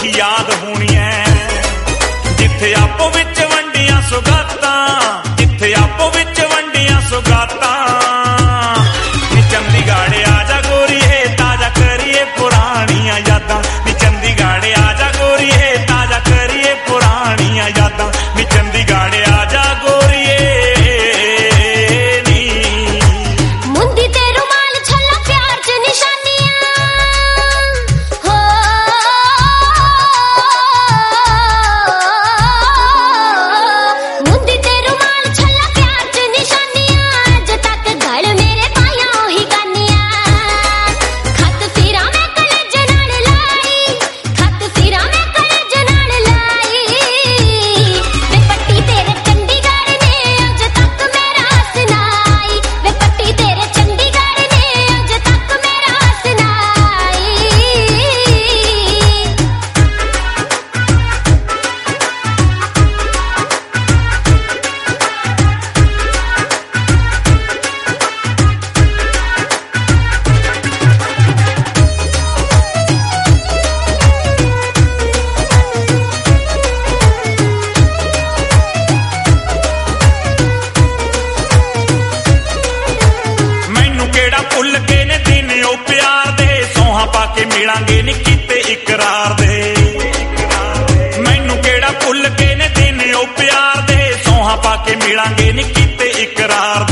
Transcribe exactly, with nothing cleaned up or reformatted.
ਕੋਠੀ ਯਾਦ ਹੋਣੀ ਐ ਜਿੱਥੇ ਆਪੋ ਵਿੱਚ ਵੰਡੀਆਂ ਸੁਗਾਤਾਂ ਜਿੱਥੇ ਆਪੋ ਵਿੱਚ ਵੰਡੀਆਂ ਸੁਗਾਤਾਂ ਨੀ ਚੰਡੀਗੜ੍ਹ ਆ ਜਾ ਗੋਰੀਏ ਤਾਜ਼ਾ ਕਰੀਏ ਪੁਰਾਣੀਆਂ ਯਾਦਾਂ ਨੀ ਚੰਡੀਗੜ੍ਹ ਆ ਜਾ ਗੋਰੀਏ ਤਾਜ਼ਾ ਕਰੀਏ ਪੁਰਾਣੀਆਂ ਯਾਦਾਂ ਨੀ ਚੰਡੀਗੜ੍ਹ ਆ ਜਾ ਗੋਰੀਏ ਭੁੱਲ ਕੇ ਨੇ ਦਿਨ ਉਹ ਪਿਆਰ ਦੇ ਸੌਹਾਂ ਪਾ ਕੇ ਮਿਲਾਂਗੇ ਨੀ ਕੀਤੇ ਇਕਰਾਰ ਦੇ ਮੈਨੂੰ ਕਿਹੜਾ ਭੁੱਲ ਕੇ ਨੇ ਦਿਨ ਉਹ ਪਿਆਰ ਦੇ ਸੌਹਾਂ ਪਾ ਕੇ ਮਿਲਾਂਗੇ ਨੀ ਕੀਤੇ ਇਕਰਾਰ